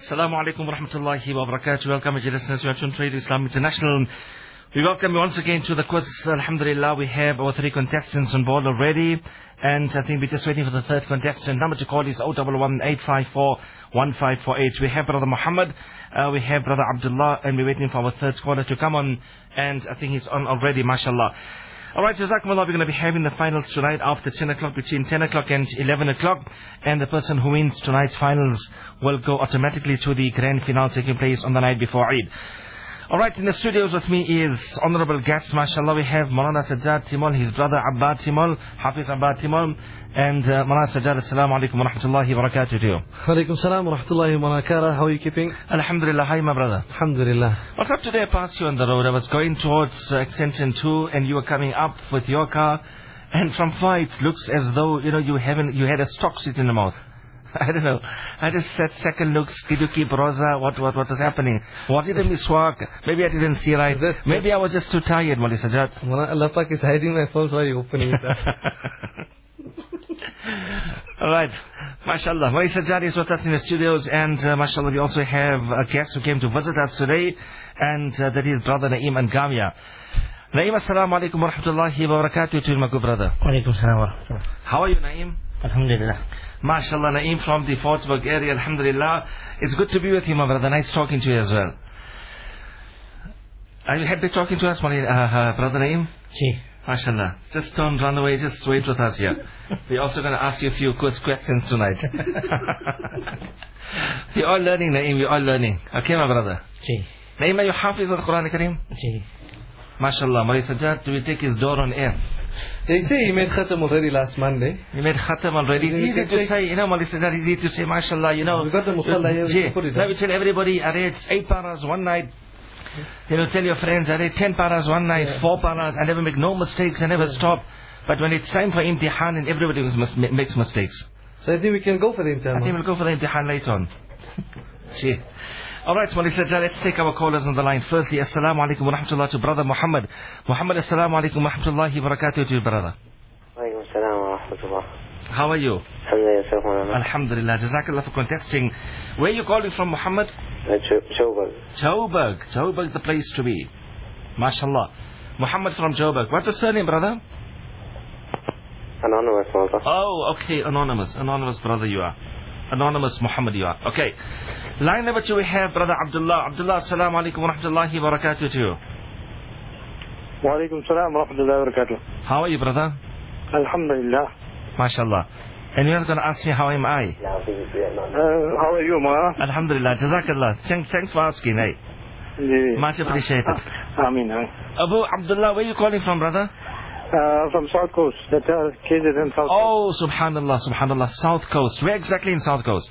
Assalamu alaikum wa rahmatullahi wa barakatuh. Welcome, dear listeners. We are tuned to Radio Islam International. We welcome you once again to the quiz. Alhamdulillah, we have our 3 contestants on board already. And I think we're just waiting for the 3rd contestant. Number to call is 011-854-1548. We have Brother Muhammad, we have Brother Abdullah, and we're waiting for our 3rd caller to come on. And I think he's on already, mashallah. Alright, Jazakumullah, we're going to be having the finals tonight after 10 o'clock, between 10 o'clock and 11 o'clock. And the person who wins tonight's finals will go automatically to the grand finale taking place on the night before Eid. Alright, in the studios with me is honorable guests, mashallah. We have Maulana Sajjad Timol, his brother Abbad Timol, Hafiz Abbad Timol. And Maulana Sajjad, assalamu alaikum wa rahmatullahi wa barakatuh to you. Wa alaikum salam wa rahmatullahi wa barakatuh. How are you keeping? Alhamdulillah, hi my brother. Alhamdulillah. What's up today? I passed you on the road. I was going towards Extension 2 and you were coming up with your car. And from far it looks as though, you had a stock seat in the mouth. I don't know. I just that second looks, did you keep Rosa? What was happening? Was it a miswak? Maybe I didn't see right. Maybe I was just too tired, Mawli Sajjad. Allah Pak is hiding my phone, so why are you opening it up? Alright. MashaAllah. Mawli Sajjad is with us in the studios, and MashaAllah we also have a guest who came to visit us today, and that is Brother Naeem Angamia. Naeem, assalamu alaikum wa rahmatullahi wa barakatuh to you, my good brother. Wa alaikum salam wa rahmatullah. How are you, Naeem? Alhamdulillah. MashaAllah, Naeem from the Fortsburg area, Alhamdulillah. It's good to be with you, my brother. Nice talking to you as well. Are you happy talking to us, Brother Naeem? Ji. MashaAllah. Just don't run away, just wait with us here. We're also going to ask you a few quiz questions tonight. We're all learning, Naeem, we're all learning. Okay, my brother? Ji. Naeem, are you Hafiz of the Quran Kareem? Ji. MashaAllah. Mawli Sajjad, do we take his door on air? They say he made khatam already last Monday. He made khatam already. It's easy to say, Mawli Sajjad, easy to say, MashaAllah, We got the musalla here, put it now we tell everybody, I read 8 paras one night. Tell your friends, I read 10 paras one night, 4 paras, I never make no mistakes, I never stop. But when it's time for imtihan, and everybody makes mistakes. So I think we can go for the imtihan. I think we'll go for the imtihan later on. Gee. Alright, Mawli Sajjad, let's take our callers on the line. Firstly, assalamu alaikum wa rahmatullah to Brother Muhammad. Muhammad, assalamu alaikum wa rahmatullahi wa barakatuh to you, brother. Wa alaikum assalam wa rahmatullah. How are you? Alhamdulillah. Alhamdulillah. Jazakallah for contesting. Where are you calling from, Muhammad? Joburg. Joburg, the place to be. MashaAllah. Muhammad from Joburg. What's the surname, brother? Anonymous, brother. Oh, okay, anonymous. Anonymous, brother, you are. Anonymous Muhammad, you are. Okay. Line number 2, we have Brother Abdullah. Abdullah, assalamu alaikum wa rahmatullahi wa barakatuh to you. Wa alaikum salam wa rahmatullahi wa barakatuh. How are you, brother? Alhamdulillah. MashaAllah. And you're not going to ask me how am I? How are you, ma? Alhamdulillah. Jazakallah. Thanks for asking, eh? Much appreciated. Ameen. Abu Abdullah, where are you calling from, brother? From South Coast. That KZN South Coast. Oh, subhanallah. South Coast. Where exactly in South Coast?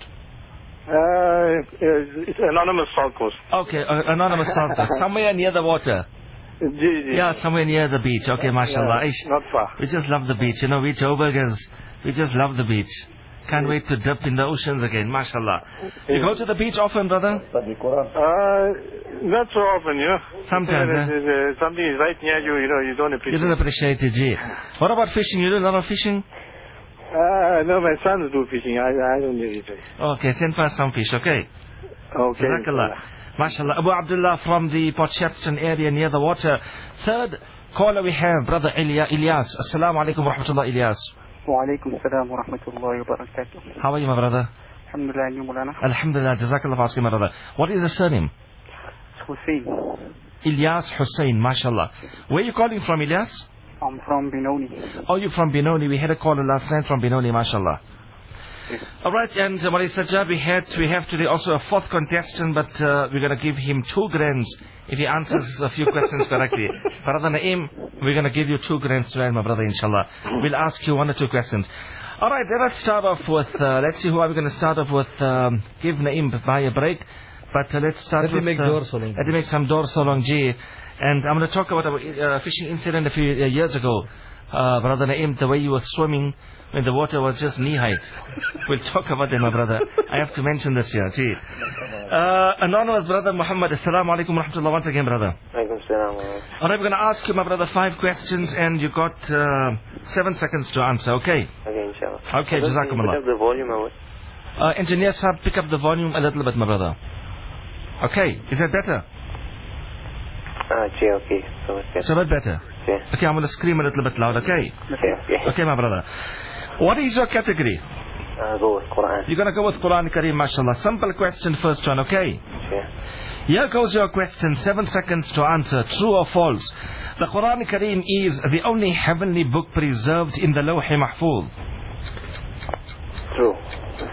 It's anonymous South Coast. Okay, anonymous South Coast. Somewhere near the water. Yeah, somewhere near the beach. Okay, mashallah. Not far. We just love the beach. We Joburgers, we just love the beach. Can't wait to dip in the oceans again, mashallah. You go to the beach often, brother? Not so often, Sometimes, something is right near you, you don't appreciate it. You don't appreciate it, gee. What about fishing? You do a lot of fishing? No, my sons do fishing. I don't do it. Okay, send for some fish, okay? Okay. Jazakallah. MashaAllah. Abu Abdullah from the Port Shepstone area near the water. 3rd caller we have, Brother Ilyas. Assalamu alaikum wa rahmatullah, Ilyas. Wa alaikum salam wa rahmatullahi wa barakatuh. How are you, my brother? Alhamdulillah, and you, Mulana? Alhamdulillah, Jazakallah for asking, my brother. What is the surname? Hussein. Ilyas Hussein, mashallah. Where are you calling from, Ilyas? I'm from Benoni. Oh, you're from Benoni. We had a caller last night from Benoni, mashallah. Alright, and Mawli Sajjad, we have today also a 4th contestant, but we're going to give him 2 grands if he answers a few questions correctly. Brother Naeem, we're going to give you 2 grands tonight, my brother, inshallah. We'll ask you 1 or 2 questions. Alright, let's start off with, let's see who are we going to start off with. Give Naeem by a break. But let's start with... Let me make some door solong ji. And I'm going to talk about a fishing incident a few years ago. Brother Naeem, the way you were swimming when the water was just knee height. We'll talk about that, my brother. I have to mention this here. Gee. Anonymous brother Muhammad, assalamu alaikum wa rahmatullah once again, brother. Alaikum salam. Alright, we're going to ask you, my brother, 5 questions and you got 7 seconds to answer, okay? Okay, inshallah. Okay, jazakumullah. Have the volume of it. Engineer Sahab, pick up the volume a little bit, my brother. Okay, is that better? Okay. So much better. It's a bit better. Yeah. Okay, I'm going to scream a little bit loud, okay? Yeah. Okay, my brother. What is your category? Go with Quran. You're going to go with Quran Kareem, mashallah. Simple question, first one, okay? Yeah. Here goes your question, 7 seconds to answer, true or false. The Quran Kareem is the only heavenly book preserved in the Lawh Mahfuz. True.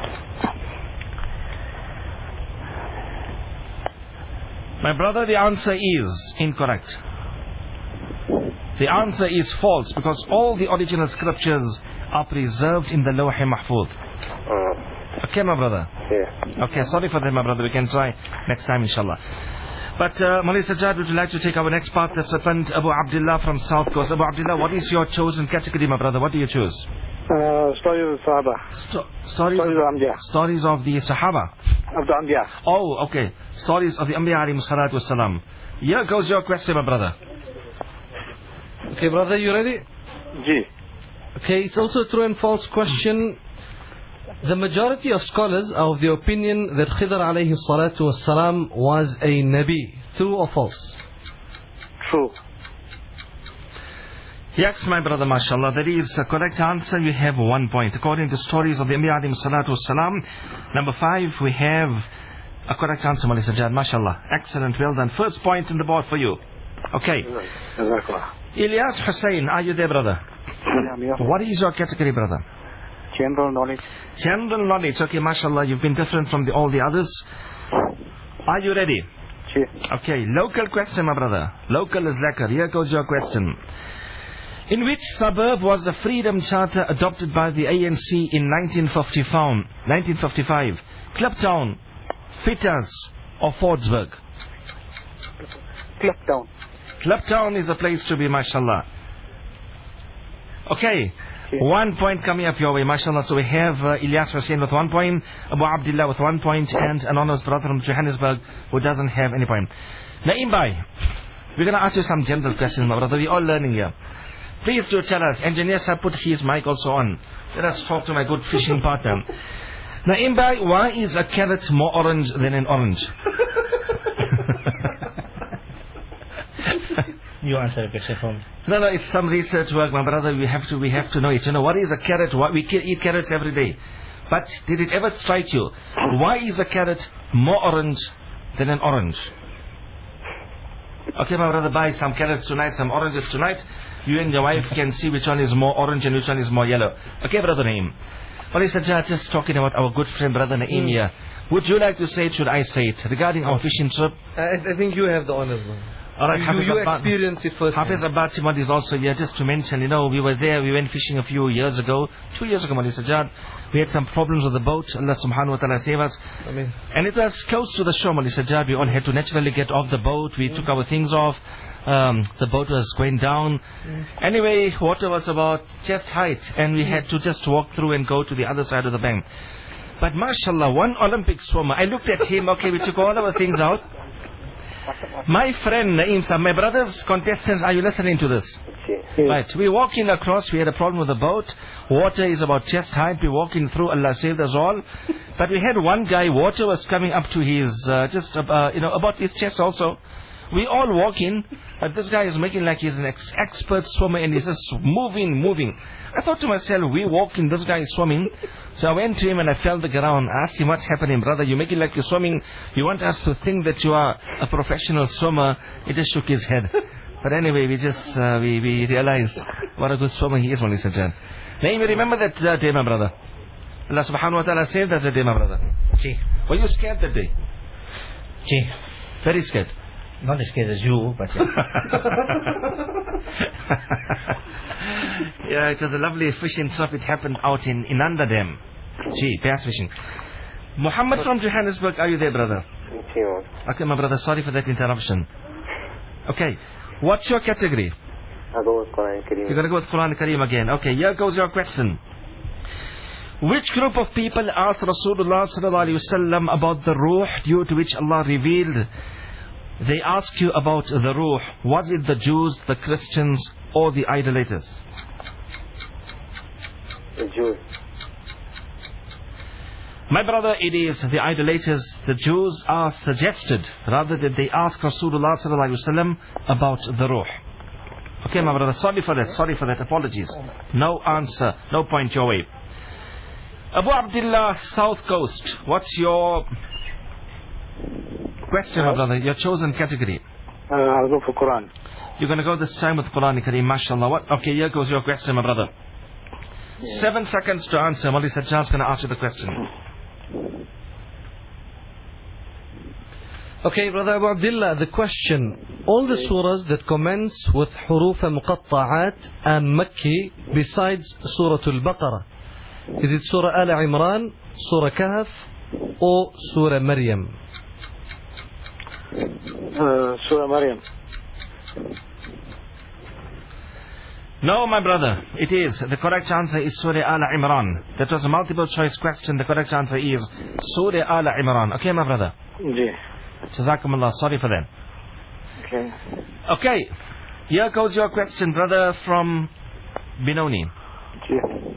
My brother, the answer is incorrect. The answer is false because all the original scriptures are preserved in the Lawh Mahfuz. Okay, my brother? Yeah. Okay, sorry for that, my brother. We can try next time, inshallah. But, Mawlana Sajjad, would you like to take our next participant, Abu Abdullah from South Coast? Abu Abdullah, what is your chosen category, my brother? What do you choose? Stories of Sahaba. Stories of Anbiya. Stories of the Sahaba. Of the Anbiya. Oh, okay. Stories of the Anbiya alayhi salatu wassalam. Here goes your question, my brother. Okay, brother, you ready? Ji. Okay, it's also a true and false question. The majority of scholars are of the opinion that Khidr alayhi salatu wassalam was a Nabi. True or false? True. Yes, my brother, mashallah. That is a correct answer. You have 1 point. According to stories of the Anbiya alayhi salatu wassalam. Number 5, we have a correct answer, Mawlana Sajjad. Mashallah. Excellent. Well done. First point in the board for you. Okay. Ilyas Hussain, are you there, brother? What is your category, brother? General knowledge. General knowledge. Okay, mashallah. You've been different from all the others. Are you ready? Ji. Okay. Local question, my brother. Local is lekker. Here goes your question. In which suburb was the Freedom Charter adopted by the ANC in 1955? Kliptown, Fitters or Fordsburg? Kliptown. Kliptown is a place to be, mashallah. Okay. 1 point coming up your way, mashallah. So we have Ilyas Hussain with 1 point, Abu Abdullah with 1 point, and an honest brother from Johannesburg who doesn't have any point. Naeem Bhai, we're going to ask you some general questions, my brother. We're all learning here. Please do tell us. Engineer sir, put his mic also on. Let us talk to my good fishing partner. Naeem Bhai, why is a carrot more orange than an orange? You answer the question for me. No, it's some research work, my brother. We have to know it. You know, what is a carrot? We eat carrots every day. But did it ever strike you? Why is a carrot more orange than an orange? Okay, my brother, buy some carrots tonight, some oranges tonight. You and your wife can see which one is more orange and which one is more yellow. Okay, brother Naeem. Well, just talking about our good friend, brother Naeem here. Would you like to say it? Should I say it? Regarding our fishing trip? I think you have the honors, man. All right, you experience it first. Hafiz Abad Timad is also here, just to mention, we were there, we went fishing a few years ago, 2 years ago, Mawlana Sajjad. We had some problems with the boat, Allah subhanahu wa ta'ala save us. Ameen. And it was close to the shore, Mawlana Sajjad. We all had to naturally get off the boat, we took our things off, the boat was going down. Anyway, water was about chest height, and we had to just walk through and go to the other side of the bank. But mashallah, one Olympic swimmer, I looked at him, okay, we took all our things out. My friend Naeem Sahab, my brothers, contestants, are you listening to this? Right, we're walking across, we had a problem with the boat, water is about chest height, we're walking through, Allah saved us all. But we had one guy, water was coming up to his, about his chest also. We all walking, but this guy is making like he's an expert swimmer and he's just moving. I thought to myself, we walking, this guy is swimming. So I went to him and I felt the ground. I asked him, what's happening, brother? You make it like you're swimming. You want us to think that you are a professional swimmer. He just shook his head. But anyway, we just, we realized what a good swimmer he is, Mawlana Sajjad. Now you remember that day, my brother? Allah subhanahu wa ta'ala saved us that day, my brother. Gee. Were you scared that day? Gee. Very scared. Not as scared as you, but yeah, it was a lovely fishing trip. It happened out in Inanda Dam. Gee, bass fishing. Muhammad from Johannesburg, are you there, brother? Okay, my brother, sorry for that interruption. Okay, what's your category? I'll go with Quran Kareem. You're going to go with Quran Kareem again. Okay, here goes your question. Which group of people asked Rasulullah sallallahu alaihi wasallam about the ruh due to which Allah revealed? They ask you about the ruh. Was it the Jews, the Christians, or the idolaters? The Jews. My brother, it is the idolaters, the Jews are suggested, rather that they ask Rasulullah sallallahu alaihi wasallam about the ruh. Okay, my brother, sorry for that, apologies. No answer, no point your way. Abu Abdullah, South Coast, what's your question, my brother, your chosen category? I'll go for Quran. You're going to go this time with Quran Kareem, mashallah. What? Okay, here goes your question, my brother. 7 seconds to answer. Mali Sajjad's going to ask you the question. Okay, brother Abu Abdullah, the question. All the surahs that commence with huruf muqatta'at are Makki besides Surah Al-Baqarah. Is it Surah Al-Imran, Surah Kahf, or Surah Maryam? Surah Maryam. No, my brother, it is. The correct answer is Surah Al-Imran. That was a multiple choice question. The correct answer is Surah Al-Imran. Okay, my brother? Yeah. Jazakumullah, sorry for that. Okay. Okay, here goes your question, brother, from Benoni. Yeah.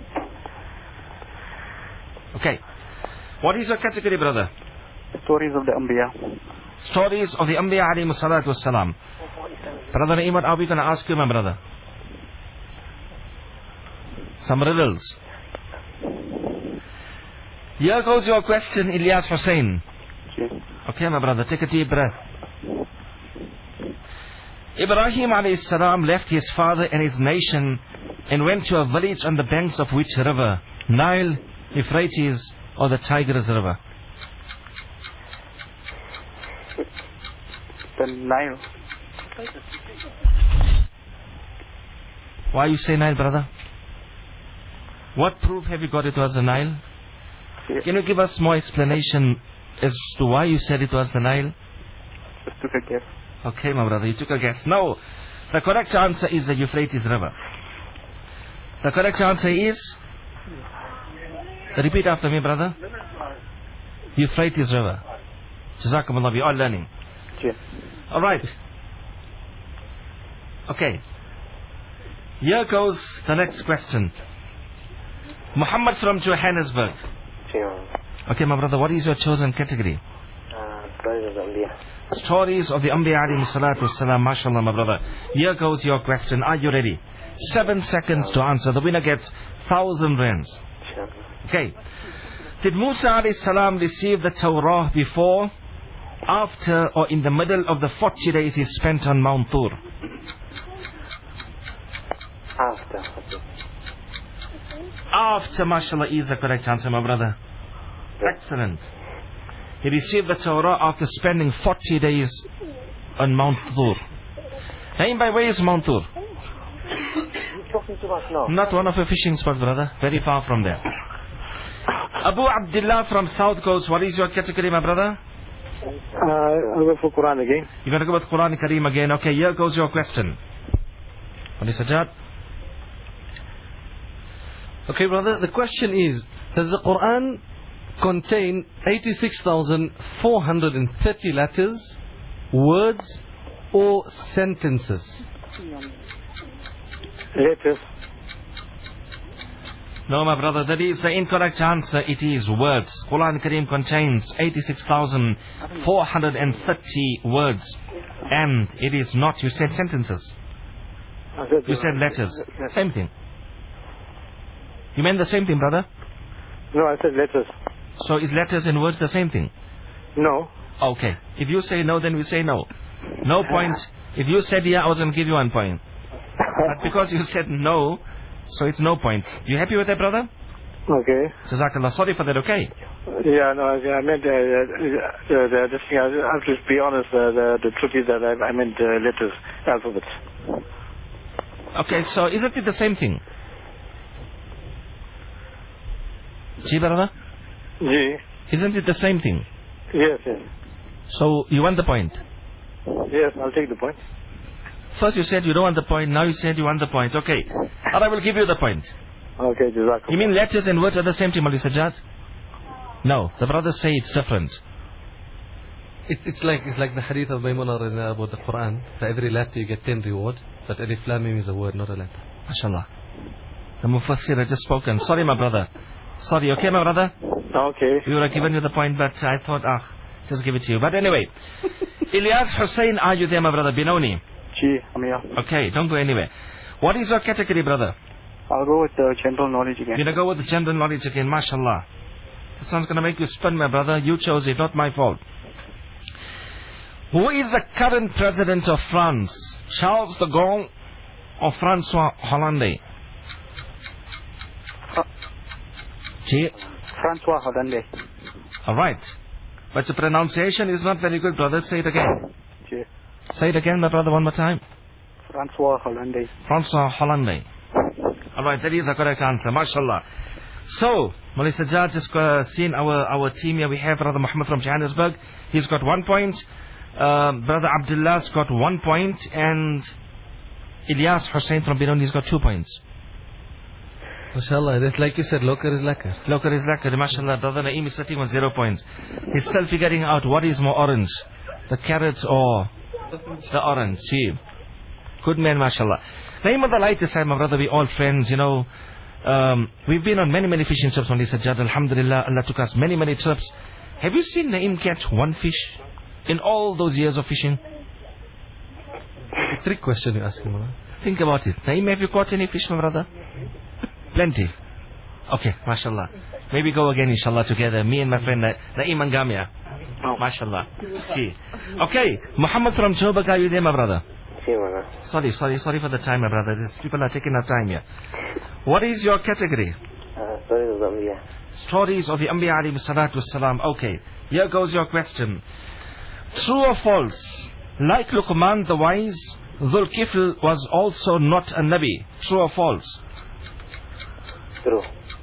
Okay, what is your category, brother? Stories of the Anbiya. Stories of the Anbiya alayhi salatu wassalam. Brother Naeem, what are we going to ask you, my brother? Some riddles. Here goes your question, Ilyas Hussain. Okay, my brother, take a deep breath. Ibrahim alayhi salam left his father and his nation and went to a village on the banks of which river? Nile, Euphrates, or the Tigris River? The Nile. Why you say Nile, brother? What proof have you got it was the Nile? Can you give us more explanation as to why you said it was the Nile? Just took a guess. Okay, my brother, you took a guess. No, the correct answer is the Euphrates River. The correct answer is... Repeat after me, brother. Euphrates River. Jazakumullah, we are learning. Yeah. Alright. Okay. Here goes the next question. Muhammad from Johannesburg. Okay, my brother, what is your chosen category? Stories of the Anbiya. Stories of the Anbiya alayhi salatu wassalam. Mashallah, my brother. Here goes your question. Are you ready? 7 seconds to answer. The winner gets 1,000 rands. Okay. Did Musa alayhi salam receive the Torah before, after, or in the middle of the 40 days he spent on Mount Tur? After, mashallah, is the correct answer, my brother. Excellent. He received the Torah after spending 40 days on Mount Tur. Naeem, by where is Mount Tur? Not one of a fishing spot, brother. Very far from there. Abu Abdullah from South Coast, what is your category, my brother? I'll go for Quran again. You're going to go with Quran Kareem again. Okay, here goes your question. What is Sajjad? Okay, brother, the question is, does the Quran contain 86,430 letters, words, or sentences? Letters. No, my brother, that is the incorrect answer. It is words. Quran Kareem contains 86,430 words. And it is not, you said sentences. You said letters. Same thing. You meant the same thing, brother? No, I said letters. So is letters and words the same thing? No. Okay. If you say no, then we say no. No point. If you said yeah, I was going to give you 1 point. But because you said no, so it's no point. You happy with that, brother? Okay. Jazakallah. Sorry for that, okay? Yeah, no, I meant this thing. I have to be honest. The truth is that I meant letters, alphabets. Okay, so isn't it the same thing? See, brother? Gee. Isn't it the same thing? Yes, yes. So you want the point? Yes, I'll take the point. First you said you don't want the point, now you said you want the point. Okay. And I will give you the point. Okay, Jazakallah. You mean letters and words are the same thing, Mali Sajjad? No, the brothers say it's different. It's like the hadith of Maimuna about the Quran. For every letter you get 10 reward, but Alif Lam Mim is a word, not a letter. MashaAllah. The Mufassir had just spoken. Sorry, my brother. Sorry, okay, my brother? Okay. We would have given you the point, but I thought, just give it to you. But anyway, Ilyas Hussain, are you there, my brother? Binoni. Ji, I'm here. Okay, don't go anywhere. What is your category, brother? I'll go with the general knowledge again. You're going to go with the general knowledge again, mashallah. This one's going to make you spin, my brother. You chose it, not my fault. Who is the current president of France? Charles de Gaulle or Francois Hollande? Gee. Francois Hollande. Alright. But the pronunciation is not very good, brother. Say it again. Ji. Say it again, my brother, one more time. Francois Hollande. Francois Hollande. Alright, that is a correct answer. MashaAllah. So, Melissa Jad just seen our team here. We have Brother Muhammad from Johannesburg. He's got 1 point. Brother Abdullah's got 1 point. And Ilyas Hussain from Binoni, he's got 2 points. MashaAllah, that's like you said, Lokar is Lakar. Lokar is Lakar. MashaAllah, Brother Naeem is sitting on 0 points. He's still figuring out what is more orange. The carrot or the orange. Gee. Good man, MashaAllah. Naeem of the light this time, my brother, we all friends, you know. We've been on many fishing trips on this Sajjad. Alhamdulillah, Allah took us many trips. Have you seen Naeem catch one fish in all those years of fishing? Trick question you ask him, brother. Think about it. Naeem, have you caught any fish, my brother? Plenty. Okay, mashallah. Maybe go again, inshallah, together. Me and my friend Naeem Angamia. Oh. Mashallah. See. Okay, Muhammad from Joburg, are you there, my brother? Sorry for the time, my brother. These people are taking our time here. What is your category? Stories of the Anbiya. Stories of the Anbiya alayhi salatu wassalam. Okay, here goes your question. True or false? Like Luqman the wise, Dhul Kifl was also not a Nabi. True or false? True.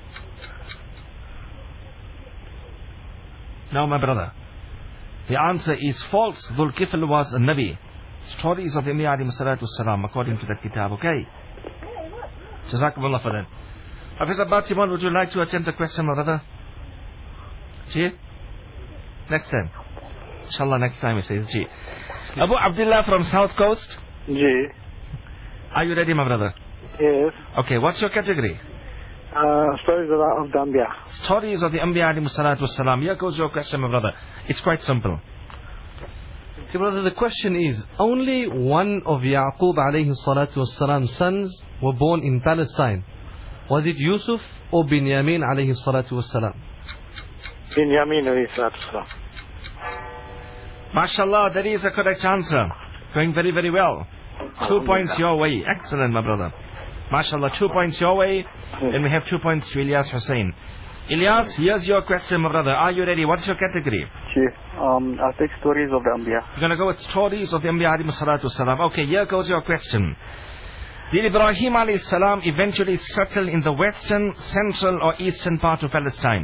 Now, my brother, the answer is false. Dhul Kifl was a Nabi. Stories of the Anbiya alayhi salatu wassalam, according to that kitab. Okay? Jazakumullah for that. Hafiz Abbatimon, would you like to attempt the question, my brother? Ji? Next time. Inshallah, next time he says Ji. Abu Abdullah from South Coast. Ji. Are you ready, my brother? Yes. Okay, what's your category? Stories of the Anbiya. Stories of the Anbiya alayhi salatu wassalam. Here goes your question, my brother. It's quite simple. Okay, brother, the question is, only one of Yaqub alayhi salatu wassalam's sons were born in Palestine. Was it Yusuf or Binyamin alayhi salatu wassalam? Binyamin alayhi salatu wassalam. MashaAllah, that is a correct answer. Going very well. 2 points your way. Excellent, my brother. MashaAllah, 2 points your way. And we have 2 points to Ilyas Hussain. Ilyas, here's your question, my brother. Are you ready? What's your category? Ji. I'll take stories of the Anbiya. You're going to go with stories of the Anbiya alayhi salatu wassalam. Okay, here goes your question. Did Ibrahim alayhi salam eventually settle in the western, central or eastern part of Palestine?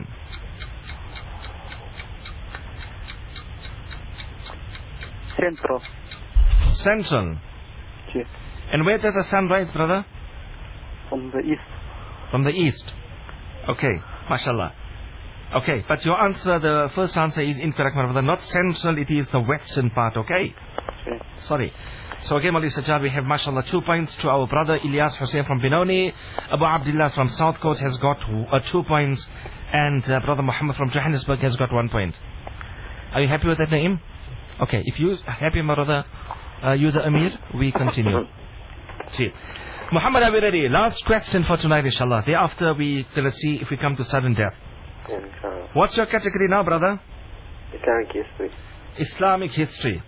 Central. Central. Ji. And where does the sun rise, brother? From the east. From the east. Okay, mashallah. Okay, but your answer, the first answer is incorrect, my brother. Not central, it is the western part, okay? Okay. Sorry. So again, Mali Sajjad, we have mashallah 2 points to our brother Ilyas Hussain from Binoni. Abu Abdullah from South Coast has got 2 points. And brother Muhammad from Johannesburg has got 1 point. Are you happy with that, Naeem? Okay, if you are happy, my brother, you the Amir, we continue. See. Muhammad, are we ready? Last question for tonight, inshallah. Thereafter, we will see if we come to sudden death. What's your category now, brother? Islamic history. Islamic history.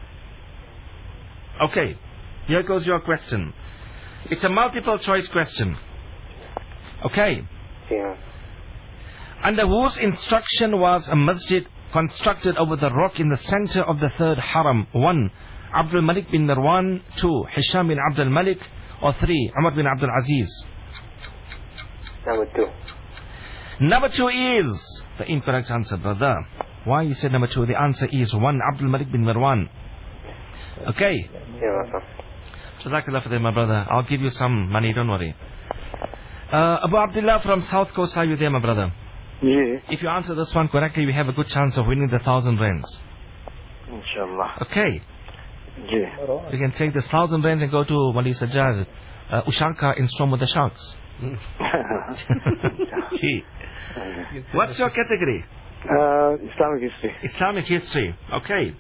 Okay, here goes your question. It's a multiple choice question. Okay. Yeah. Under whose instruction was a masjid constructed over the rock in the center of the third haram? 1. Abdul Malik bin Marwan. 2. Hisham bin Abdul Malik. Or 3. Umar bin Abdul Aziz. Number 2. Number 2 is the incorrect answer, brother. Why you said number 2? The answer is 1. Abdul Malik bin Marwan. Okay. Yeah, Jazakallah for that, my brother. I'll give you some money, don't worry. Abu Abdullah from South Coast, are you there, my brother? Yeah. If you answer this one correctly, we have a good chance of winning the 1,000 rands. Inshallah. Okay. Yeah. We can take this 1,000 rands and go to Wali Sajjad, Ushanka in Storm with the Sharks. Gee. What's your category? Islamic history. Islamic history. Okay.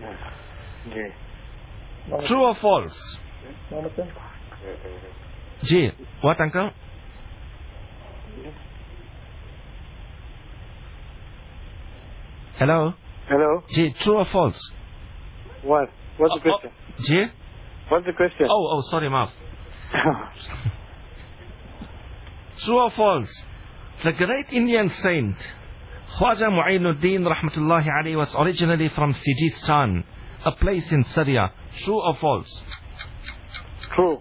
Ji. True or false? Gee. What, uncle? Hello? Hello? Gee, true or false? What? What's the question? Gee? What's the question? Oh, sorry, Maaf. True or false? The great Indian saint Khwaja Mu'inuddin rahmatullahi alayhi was originally from Sijistan, a place in Syria. True or false? True.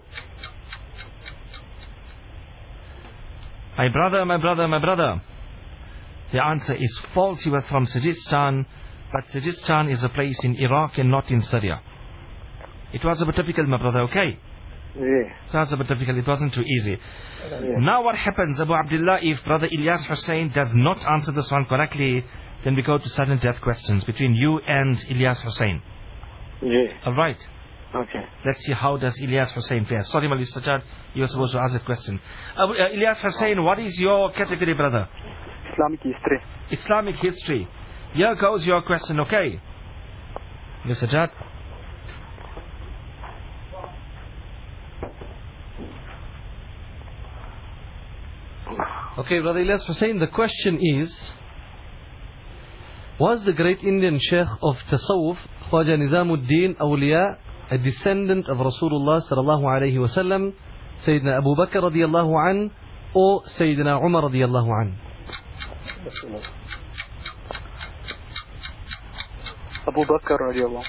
My brother. The answer is false. He was from Sijistan, but Sijistan is a place in Iraq and not in Syria. It was a bit difficult, my brother, okay? Yeah. It was a bit difficult. It wasn't too easy. Yeah. Now what happens, Abu Abdullah, if brother Ilyas Hussein does not answer this one correctly, then we go to sudden death questions between you and Ilyas Hussein. Yeah. Alright. Okay. Let's see how does Ilyas Hussein fare. Sorry, Mali Sajjad, you were supposed to ask that question. Ilyas Hussein, what is your category, brother? Islamic history. Islamic history. Here goes your question, okay? Mr. Sajjad. Okay, Brother Ilyas Hussein, the question is, was the great Indian Sheikh of Tasawwuf, Khwaja Nizamuddin Awliya, a descendant of Rasulullah sallallahu alayhi wa sallam, Sayyidina Abu Bakr radiyallahu an, or Sayyidina Umar radiyallahu an? Abu Bakr radiallahu.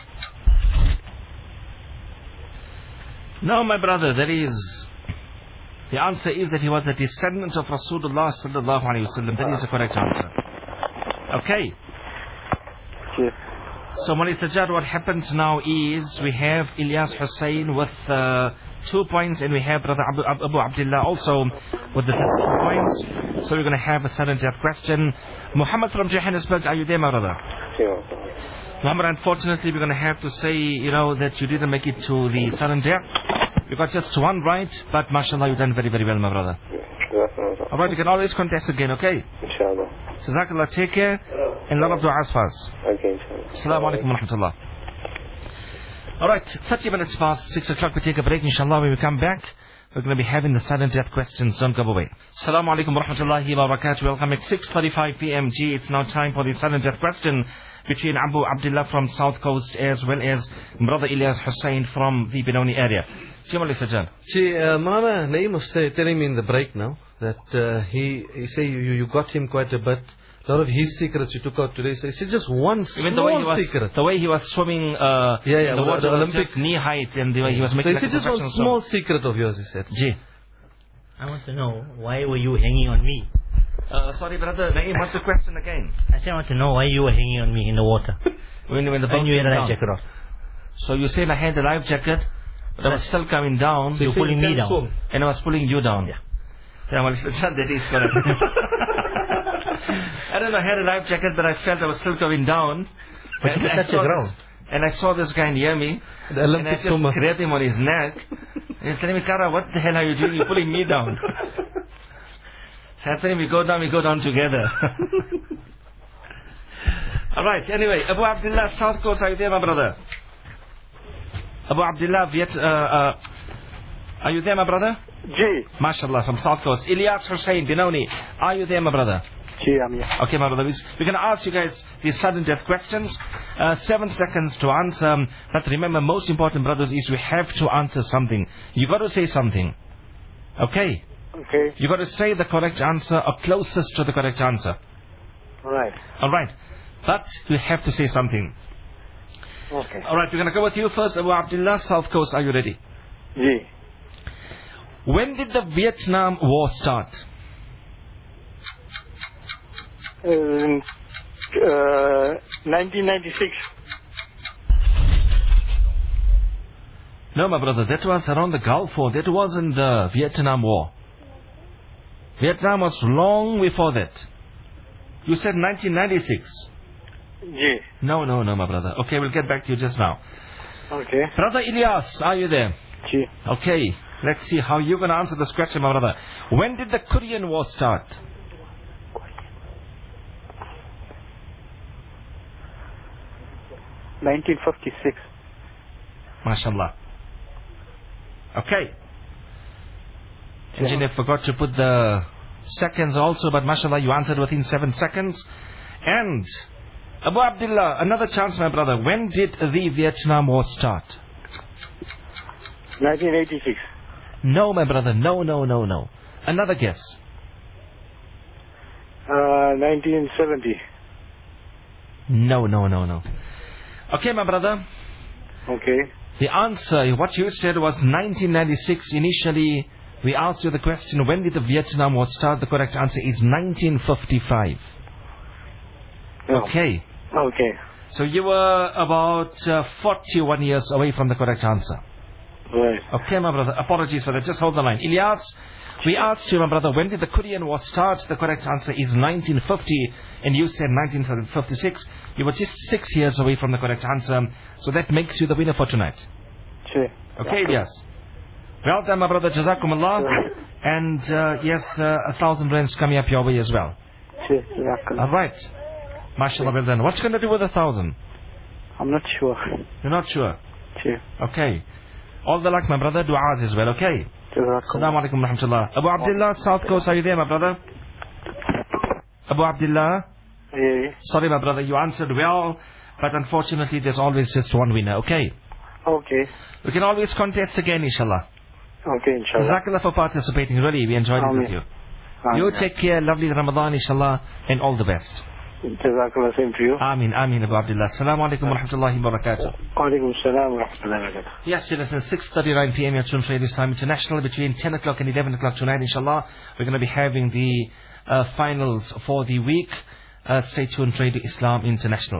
No, my brother, the answer is that he was a descendant of Rasulullah sallallahu alayhi wa sallam. That is the correct answer. Okay. Yes. So, Mali Sajjad, what happens now is we have Ilyas Hussein with 2 points, and we have brother Abu Abdullah also with the 2 points. So we're going to have a sudden death question. Muhammad from Johannesburg, are you there, my brother? Sure. Muhammad, unfortunately, we're going to have to say, that you didn't make it to the sudden death. You got just one right, but mashallah, you've done very, very well, my brother. Alright, you can always contest again, okay? Inshallah. Jazakallah, take care, and a lot of du'as for us. Okay, inshallah. Assalamu alaikum wa rahmatullah. Alright, 30 minutes past 6 o'clock, we take a break, inshallah. When we come back, we're going to be having the sudden death questions. Don't go away. Assalamu alaikum wa rahmatullahi wa barakatuh. Welcome at 6:35 p.m. G. It's now time for the sudden death question between Abu Abdullah from South Coast as well as brother Ilyas Hussein from the Benoni area. Jimali Sajjan. Mama Naeem was telling me in the break now that he say you got him quite a bit. A lot of his secrets you took out today. So it's just one small secret. The way he was swimming in the water, the Olympics, knee height, and the way he was making. So it's just one small secret of yours, he said. Gee. I want to know, why were you hanging on me? Sorry, brother Naeem, what's the question again? I said I want to know why you were hanging on me in the water. When the boat And you had a came life down. jacket off. So you said I had the life jacket, but I was still coming down. So you're pulling me down. And I was pulling you down. Yeah. Yeah, well, that is correct. I don't know, I had a life jacket, but I felt I was still going down. But you touched the ground. And I saw this guy near me. The And I Olympic just swimmer. grabbed him on his neck. And he's telling me, Kara, what the hell are you doing? You're pulling me down. So I told him, we go down together. Alright, anyway, Abu Abdullah, South Coast, are you there, my brother? Abu Abdullah, are you there, my brother? Ji. MashaAllah, from South Coast. Ilyas Hussein, Benoni, are you there, my brother? Ji, I'm here. Okay, my brother, we're going to ask you guys these sudden death questions. 7 seconds to answer. But remember, most important, brothers, is we have to answer something. You got to say something. Okay? Okay. You got to say the correct answer or closest to the correct answer. Right. Alright. But you have to say something. Okay. Alright, we're going to go with you first, Abu Abdullah, South Coast. Are you ready? Ji. When did the Vietnam War start? 1996. No, my brother, that was around the Gulf War. That wasn't the Vietnam War. Vietnam was long before that. You said 1996. Ji. No, my brother. Okay, we'll get back to you just now. Okay. Brother Ilyas, are you there? Ji. Okay. Let's see how you're going to answer this question, my brother. When did the Korean War start? $1956. MashaAllah. Okay. Engineer forgot to put the seconds also, but MashaAllah, you answered within 7 seconds. And Abu Abdullah, another chance, my brother. When did the Vietnam War start? 1986. No, my brother. No. Another guess. 1970. No. Okay, my brother. Okay. The answer, what you said was 1996. Initially, we asked you the question, when did the Vietnam War start? The correct answer is 1955. Okay. Okay. So you were about 41 years away from the correct answer. Right. Okay, my brother. Apologies for that. Just hold the line. Ilyas, we asked you, my brother, when did the Korean War start? The correct answer is 1950. And you said 1956. You were just 6 years away from the correct answer. So that makes you the winner for tonight. Sure. Okay, Ilyas. Well done, my brother. Jazakumullah. And yes, 1,000 rands coming up your way as well. Sure. All right. MashaAllah, well done. What you going to do with 1,000? I'm not sure. You're not sure? Sure. Okay. All the luck, my brother. Du'as as well, okay? Assalamu alaikum wa rahmatullah. Abu Abdullah, South Coast, are you there, my brother? Abu Abdullah? Yeah. Sorry, my brother, you answered well, but unfortunately there's always just one winner, okay? Okay. We can always contest again, inshallah. Okay, inshallah. Jazakallah for participating, really, we enjoyed it with you. You take care, lovely Ramadan, inshallah, and all the best. Jazakallah, same to you. Ameen, Abu Abdullah. Assalamu alaikum wa rahmatullahi wa barakatuh. Alaikum salam wa rahmatullahi wa barakatuh. Yes, it is 6:39 p.m. at Tune Radio Time International. Between 10 o'clock and 11 o'clock tonight, inshallah, we're going to be having the finals for the week. Stay tuned, Radio Islam International.